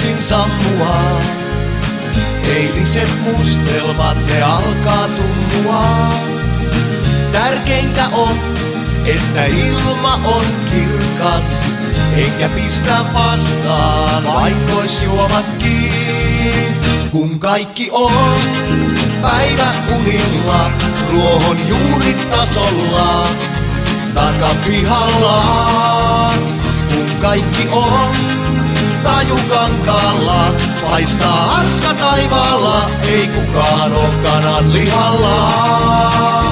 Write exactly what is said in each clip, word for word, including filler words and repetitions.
yksin sammua. Eiliset mustelmat, ne alkaa tunnua. Tärkeintä on, että ilma on kirkas, enkä pistä vastaan, vaikkois juomatkin. Kun kaikki on päiväunilla, ruohonjuuritasolla, takapihallaan. Kun kaikki on tajukankaalla, paistaa arska taivaalla, ei kukaan oo kanan lihalla.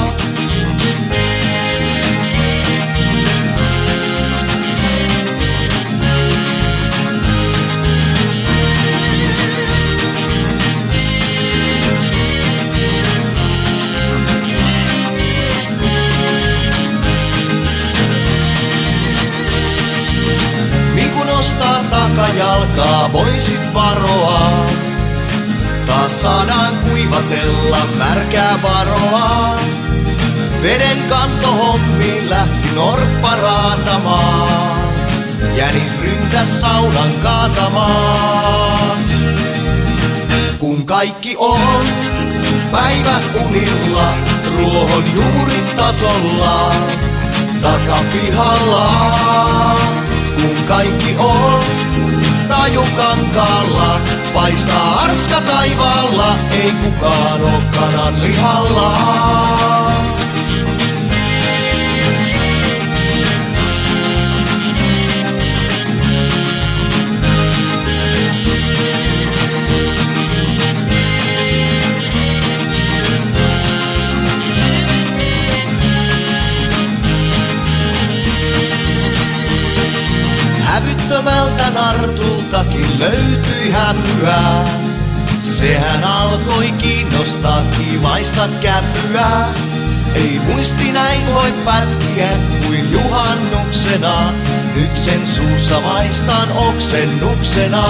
Nostaa takajalkaa, voisit varoa. Taas saadaan kuivatella, märkää varoa. Veden kantohommiin lähti norppa raatamaan. Jänis ryntäs saunan kaatamaan. Kun kaikki on päiväunilla, ruohonjuuritasolla, takapihalla. Kun kaikki on tajukankaalla, paistaa arska taivaalla, ei kukaan oo kanan lihalla. Hävyttömältä nartultakin löytyi hämyä. Sehän alkoi kiinnostaa kiimaista käpyä. Ei muisti näin voi pätkiä kuin juhannuksena. Nyt sen suussa maistan oksennuksena.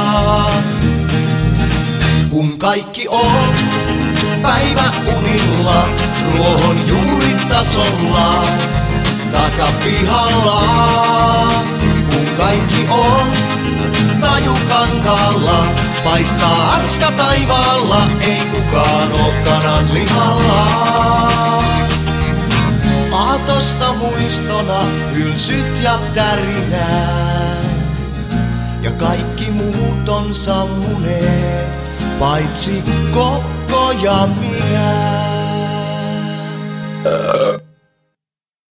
Kun kaikki on päiväunilla, ruohonjuuritasolla, takapihalla. Kun kaikki on tajukankaalla, paistaa arska taivaalla, ei kukaan oo kanan lihalla. Aatosta muistona hylsyt ja tärinää, ja kaikki muut on sammuneet, paitsi Kokko ja minä.